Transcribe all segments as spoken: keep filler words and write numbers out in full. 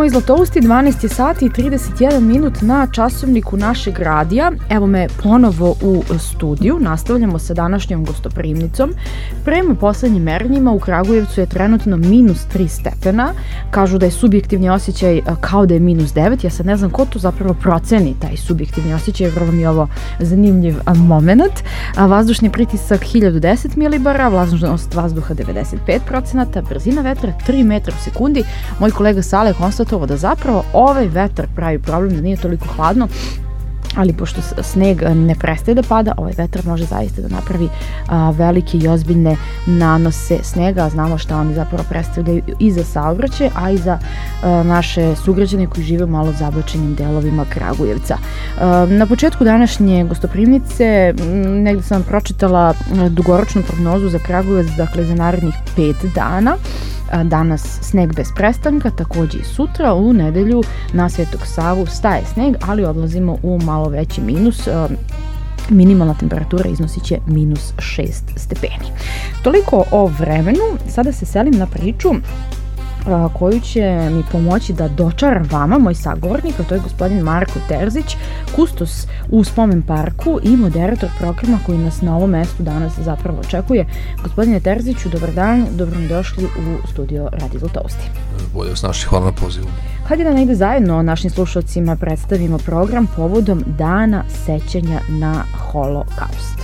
Novi Zlatousti, dvanaest je sati i trideset jedan minut na časovniku našeg radija. Evo me ponovo u studiju, nastavljamo sa današnjom gostoprimnicom. Prema poslednjim merenjima u Kragujevcu je trenutno minus tri stepena, kažu da je subjektivni osjećaj kao da je minus devet, ja sad ne znam ko to zapravo proceni taj subjektivni osjećaj, vrlo mi je ovo zanimljiv moment. Vazdušni pritisak hiljadu deset milibara, vlažnost vazduha devedeset pet procenata, brzina vetra tri metra u sekundi. Moj kolega Sale je konstatovao da zapravo ovaj vetar pravi problem, da nije toliko hladno, ali pošto sneg ne prestaje da pada, ovaj vetar može zaista da napravi a, velike i ozbiljne nanose snega. Znamo šta oni zapravo predstavljaju i za saobraćaj, a i za a, naše sugrađane koji žive u malo zabačenim delovima Kragujevca. A, na početku današnje gostoprimnice negde sam pročitala dugoročnu prognozu za Kragujevac, dakle za narednih pet dana. Danas sneg bez prestanka, takođe i sutra u nedelju na Svetog Savu staje sneg, ali odlazimo u malo veći minus. Minimalna temperatura iznosit će minus šest stepeni. Toliko o vremenu. Sada se selim na priču koju će mi pomoći da dočaram vama, moj sagovornik, a to je gospodin Marko Terzić, kustos u Spomen parku i moderator programa koji nas na ovom mestu danas zapravo očekuje. Gospodine Terziću, dobar dan, dobro mi došli u studio Radio Zlatousti. Bolje vas našli, hvala na pozivu. Hajde da negde zajedno našim slušalcima predstavimo program povodom Dana sećanja na Holokaust.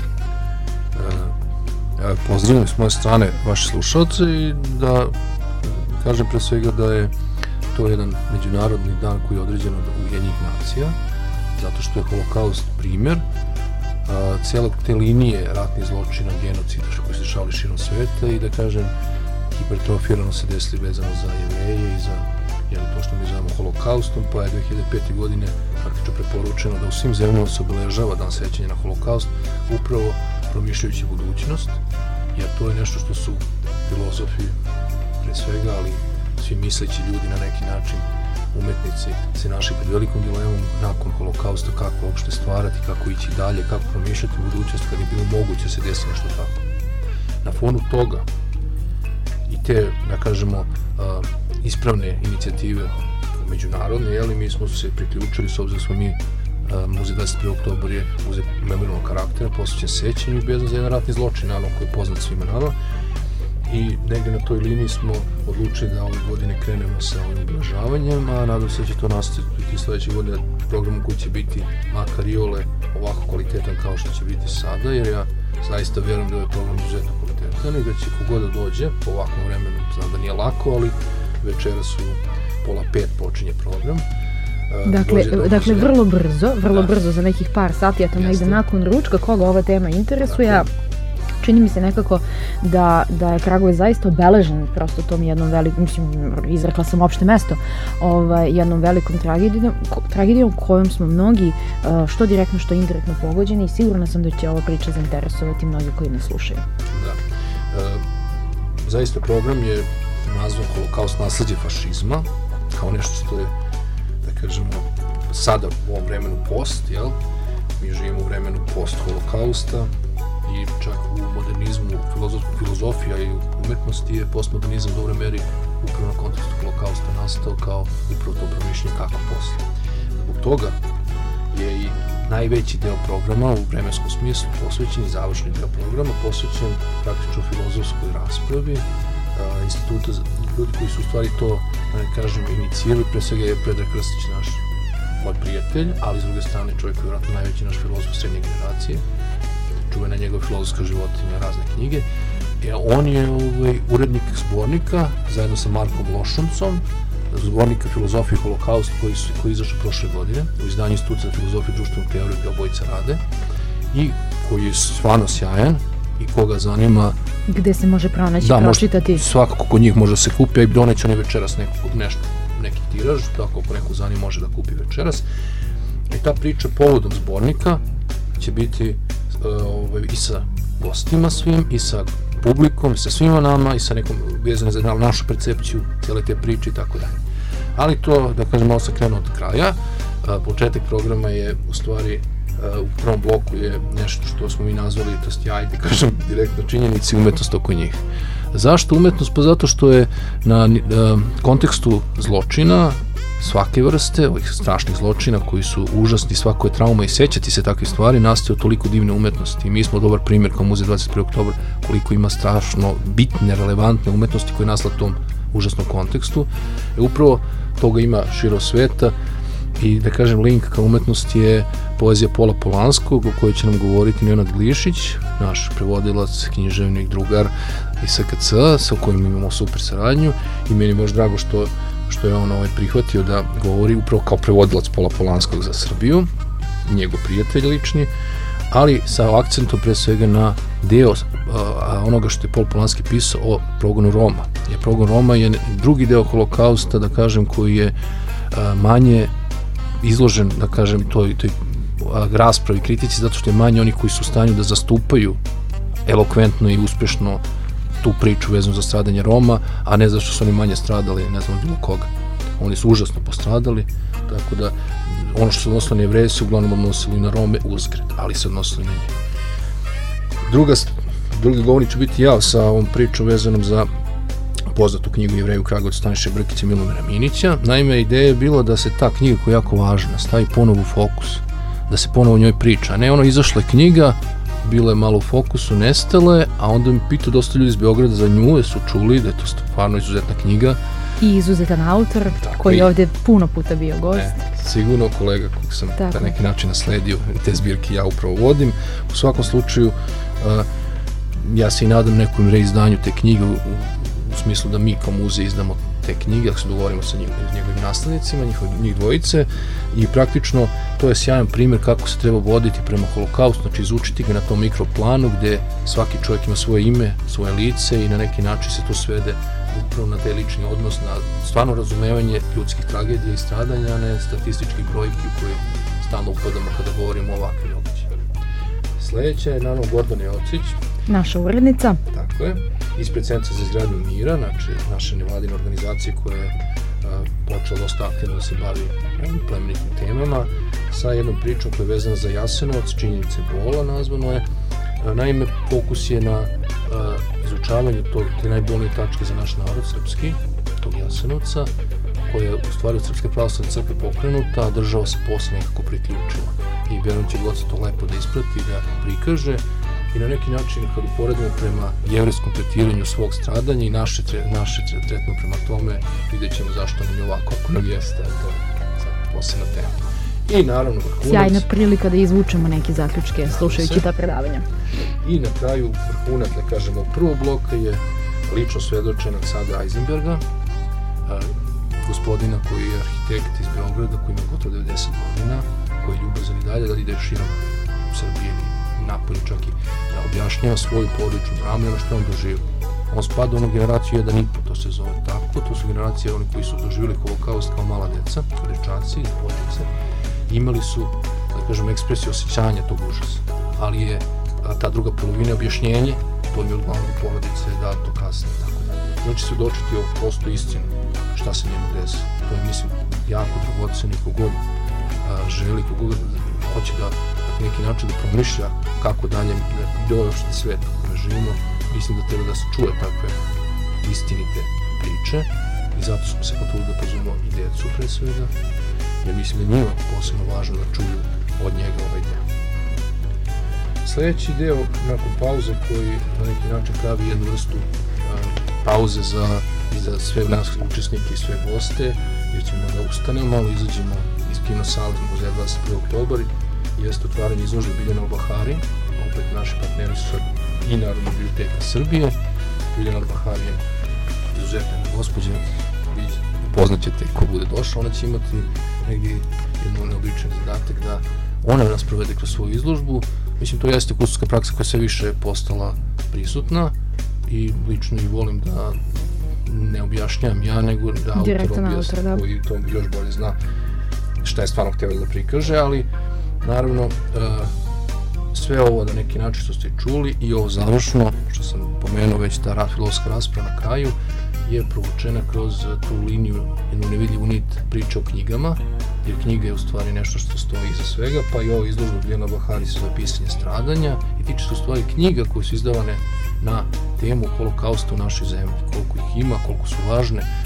E, pozdravljam s moje strane vaše slušalce i da kažem pre svega da je to jedan međunarodni dan koji je određen od Ujedinjenih nacija, zato što je Holokaust primjer a, cijele te linije ratnih zločina, genocida koji se dešavali širom sveta i da kažem hipertrofirano se desili vezano za Jevreje i za jel, to što mi zovemo Holokaustom, pa je dve hiljade pete. godine praktično preporučeno da u svim zemljama se obeležava dan sećanja na Holokaust, upravo promišljajući budućnost, jer to je nešto što su filozofi pre svega, ali svi misleći ljudi na neki način, umetnici, se našli pred velikom dilemom nakon Holokausta, kako uopšte stvarati, kako ići dalje, kako promišljati budućnost kad je bilo moguće se desi nešto tako. Na fonu toga i te, da kažemo, uh, ispravne inicijative međunarodne, jeli, mi smo se priključili, s obzirom smo mi uh, muzej dvadeset prvog oktobar je muzej memorijalnog karaktera, posvećen sećanju i vezan za jedan ratni zločin, naravno koji je poznat svima nama. I negdje na toj liniji smo odlučili da ove godine krenemo sa ovim obeležavanjem, a nadam se da će to nastaviti sledeće godine programu koji će biti makar i ole ovako kvalitetan kao što će biti sada, jer ja zaista vjerujem da je program izuzetno kvalitetan i da će kogod da dođe po ovakvom vremenu, znam da nije lako, ali večeras u pola pet počinje program. Dakle, dakle vrlo brzo, vrlo da. brzo za nekih par sati, a to negde nakon ručka, koga ova tema interesuje, dakle, čini mi se nekako da, da je Kragujevac zaista obeležen prosto tom jednom velikom, mislim, izrekla sam opšte mesto, ovaj, jednom velikom tragedijom, tragedijom kojom smo mnogi što direktno, što indirektno pogođeni i sigurna sam da će ova priča zainteresovati mnogi koji nas slušaju. Da. E, zaista program je nazvan Holokaust nasleđe fašizma, kao nešto što je, da kažemo, sada u ovom vremenu post, jel? Mi živimo u vremenu post-holokausta, i čak u modernizmu, filozofija i umetnosti je postmodernizam u dobroj meri upravo na kontekstu Holokausta nastao kao upravo to promišljanje kako posle. Zbog toga je i najveći deo programa u vremenskom smislu posvećen i završni deo programa posvećen praktično filozofskoj raspravi a, instituta, ljudi koji su u stvari to, da ne kažem, inicirali, pre svega je Predrag Krstić, naš moj prijatelj, ali s druge strane čovjek koji je vjerojatno najveći naš filozof srednje generacije, čuvena njegova filozofska životinja, razne knjige. E, on je ovaj, urednik zbornika, zajedno sa Markom Lošuncom, zbornika filozofije Holokaust koji, su, koji je izašao prošle godine u izdanju Instituta za filozofiju i društvenu teoriju gde obojica rade i koji je stvarno sjajan i koga zanima gde se može pronaći, da, pročitati. Može, svakako kod njih može se kupi, a i doneće oni večeras neku, nešto, neki tiraž, tako ako neko zanima može da kupi večeras. I ta priča povodom zbornika će biti Ovaj, i sa gostima svim, i sa publikom, i sa svima nama, i sa nekom vezane za našu percepciju cijele te priče i tako dalje. Ali to, da kažem, malo sam krenuo od kraja. Početak programa je, u stvari, u prvom bloku je nešto što smo mi nazvali, to jest ja, ajde kažem, direktno činjenici, umetnost oko njih. Zašto umetnost? Pa zato što je na kontekstu zločina svake vrste, ovih strašnih zločina koji su užasni, svako je trauma i sećati se takve stvari, nastaje toliko divne umetnosti. I mi smo dobar primjer kao Muzej dvadeset prvog oktobra koliko ima strašno bitne, relevantne umetnosti koje nasla tom užasnom kontekstu. E, upravo toga ima širo sveta i da kažem link ka umetnosti je poezija Pola Polanskog o kojoj će nam govoriti Nenad Glišić, naš prevodilac, književnik, drugar iz S K C, sa kojim imamo super saradnju i meni je baš drago što, što je on ovaj prihvatio da govori upravo kao prevodilac Pola Polanskog za Srbiju, njegov prijatelj lični, ali sa akcentom pre svega na deo a, onoga što je Pol Polanski pisao o progonu Roma. Je progon Roma je drugi deo holokausta, da kažem, koji je a, manje izložen, da kažem, toj, toj a, raspravi, kritici, zato što je manje oni koji su u stanju da zastupaju elokventno i uspešno tu priču vezanu za stradanje Roma, a ne zašto su oni manje stradali, ne znam bilo koga. Oni su užasno postradali, tako da ono što se odnosilo na Jevreje se uglavnom odnosili na Rome uzgred, ali se odnosili na njih. Druga, drugi govornik ću biti ja sa ovom pričom vezanom za poznatu knjigu Jevreju u Kragujevcu Staniše Brkića i Milomira Minića. Naime, ideja je bila da se ta knjiga koja je jako važna stavi ponovo u fokus, da se ponovo o njoj priča, a ne ono izašla je knjiga, bila je malo u fokusu, nestala je, a onda mi pitao dosta ljudi iz Beograda za nju, jer su čuli da je to stvarno izuzetna knjiga. I izuzetan autor, tako koji je ovdje puno puta bio gost. Ne, sigurno kolega kojeg sam na neki način nasledio, te zbirke ja upravo vodim. U svakom slučaju, uh, ja se i nadam nekom reizdanju te knjige, u, u smislu da mi kao muzej izdamo te knjige, ako se dogovorimo sa njim, njegovim naslednicima, njihov, njih dvojice, i praktično to je sjajan primjer kako se treba voditi prema holokaustu, znači izučiti ga na tom mikroplanu gde svaki čovjek ima svoje ime, svoje lice i na neki način se to svede upravo na taj lični odnos, na stvarno razumevanje ljudskih tragedija i stradanja, a ne statističkih brojki u koje stalno upadamo kada govorimo o ovakvim događajima. Sljedeća je naravno Gordana Jocić, naša urednica. Tako je, ispred Centra za izgradnju mira, znači naše nevladine organizacije koja je a, počela dosta aktivno da se bavi ovim plemenitim temama, sa jednom pričom koja je vezana za Jasenovac, činjenice bola nazvano je. A, naime, fokus je na a, izučavanju tog, te najbolnije tačke za naš narod srpski, tog Jasenovca, koja je u stvari od Srpske pravoslavne crkve pokrenuta, a država se posle nekako priključila. I vjerujem će Goca to lepo da isprati, da prikaže, i na neki način kad uporedimo prema jevrejskom tretiranju svog stradanja i naše, naše tretno prema tome, vidjet ćemo zašto nam je ovako, ako nam jeste, to je sad posebna tema. I naravno vrhunac. Sjajna prilika da izvučemo neke zaključke slušajući ta predavanja. I na kraju vrhunac, da kažemo, prvog bloka je lično svedočenak Sada Eisenberga, a, gospodina koji je arhitekt iz Beograda, koji ima gotovo devedeset godina, koji je ljubazan i dalje da ide širom Srbije i napolje čak i da objašnjava svoju porodičnu dramu i ono što on doživio. On spada u onu generaciju jedan i po, to se zove tako, to su generacije oni koji su doživjeli holokaust kao mala deca, dečaci i počice, imali su, da kažem, ekspresiju osjećanja tog užasa, ali je a, ta druga polovina objašnjenje, to je uglavnom porodice dato kasnije, tako da. Znači se dočiti o prostu istinu, šta se njemu desi. To je, mislim, jako dragoceno i kogod a, želi, kogod hoće da na neki način da promišlja kako dalje ideološki svet u kojem živimo, mislim da treba da se čuje takve istinite priče i zato smo se potrudili da pozovemo i djecu pre svega, jer mislim da je njima posebno važno da čuju od njega ovaj deo. Sljedeći deo, nakon pauze, koji na neki način pravi jednu vrstu a, pauze za, i za sve nas učesnike i sve goste, jer ćemo da ustanemo, malo izađemo iz kinosale Muzeja dvadeset prvog oktobra, jeste otvaranje izložbe Biljana Al-Bahari, opet naši partneri su i Narodna biblioteka Srbije. Biljana Al-Bahari je izuzetna gospođa, vi upoznaćete ko bude došao, ona će imati negdje jednu neobičan zadatak da ona nas provede kroz svoju izložbu. Mislim, to jeste kustoska praksa koja sve više je postala prisutna i lično i volim da ne objašnjam ja, nego da autor objasni, da. Koji to još bolje zna šta je stvarno htjela da prikaže, ali naravno uh, sve ovo na neki način što ste čuli i ovo završno, što sam pomenuo već ta filozofska rasprava na kraju, je provučena kroz tu liniju, jednu nevidljivu nit priče o knjigama, jer knjiga je u stvari nešto što stoji iza svega, pa i ovo izložba Biljana Al-Bahari se zove Pisanje stradanja i tiče se u stvari knjiga koje su izdavane na temu holokausta u našoj zemlji, koliko ih ima, koliko su važne,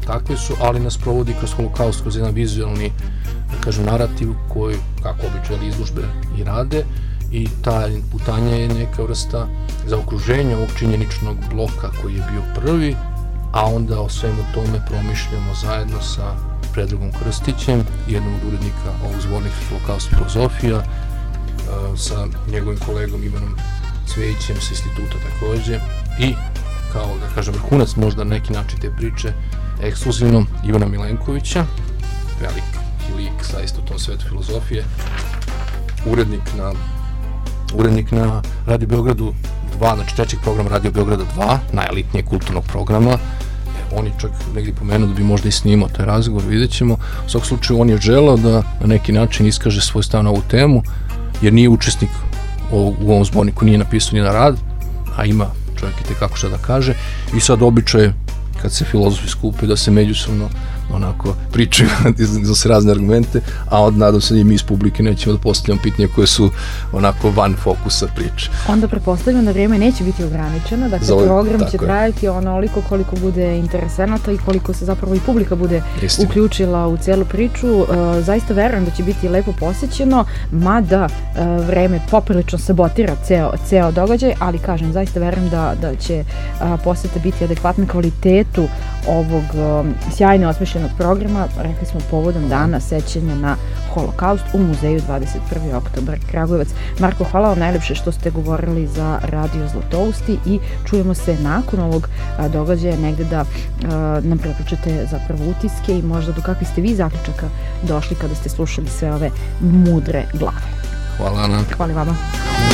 takve su, ali nas provodi kroz holokaust, kroz jedan vizualni, da kažem, narativ koji, kako obično izložbe i rade, i ta putanja je neka vrsta zaokruženja ovog činjeničnog bloka koji je bio prvi, a onda o svemu tome promišljamo zajedno sa Predragom Krstićem, jednom od urednika ovog zbornika Holokaust filozofija, sa njegovim kolegom Ivanom Cvejićem sa instituta takođe, i kao, da kažem, vrhunac možda na neki način te priče, ekskluzivno Ivana Milenkovića, veliki lik zaista u tom svetu filozofije, urednik na urednik na Radio Beogradu dva, znači trećeg programa Radio Beograda dva, najelitnijeg kulturnog programa. On je čak negdje pomenuo da bi možda i snimao taj razgovor, vidjet ćemo. U svog slučaju on je želeo da na neki način iskaže svoj stav na ovu temu, jer nije učesnik u ovom zborniku, nije napisao ni na rad, a ima čovjek i tekako šta da kaže. I sad običaj kad se filozofi skupe da se međusobno onako pričaju, iznose razne argumente, a od nadam se i mi iz publike nećemo da postavljamo pitanja koje su onako van fokusa priče. Onda pretpostavljam da vrijeme neće biti ograničeno, dakle Zove, program će trajati onoliko koliko bude interesenata i koliko se zapravo i publika bude Istina. uključila u celu priču. E, zaista verujem da će biti lepo posjećeno, mada e, vreme poprilično sabotira ceo, ceo događaj, ali kažem, zaista verujem da, da će a, posjeta biti adekvatna kvalitetu ovog a, sjajno osmišljenog programa, rekli smo povodom dana sećanja na holokaust u muzeju dvadeset prvi oktobar Kragujevac. Marko, hvala vam najlepše što ste govorili za Radio Zlatousti i čujemo se nakon ovog a, događaja negde da a, nam prepričate zapravo utiske i možda do kakvih ste vi zaključaka došli kada ste slušali sve ove mudre glave. Hvala, Ana. Hvala vama.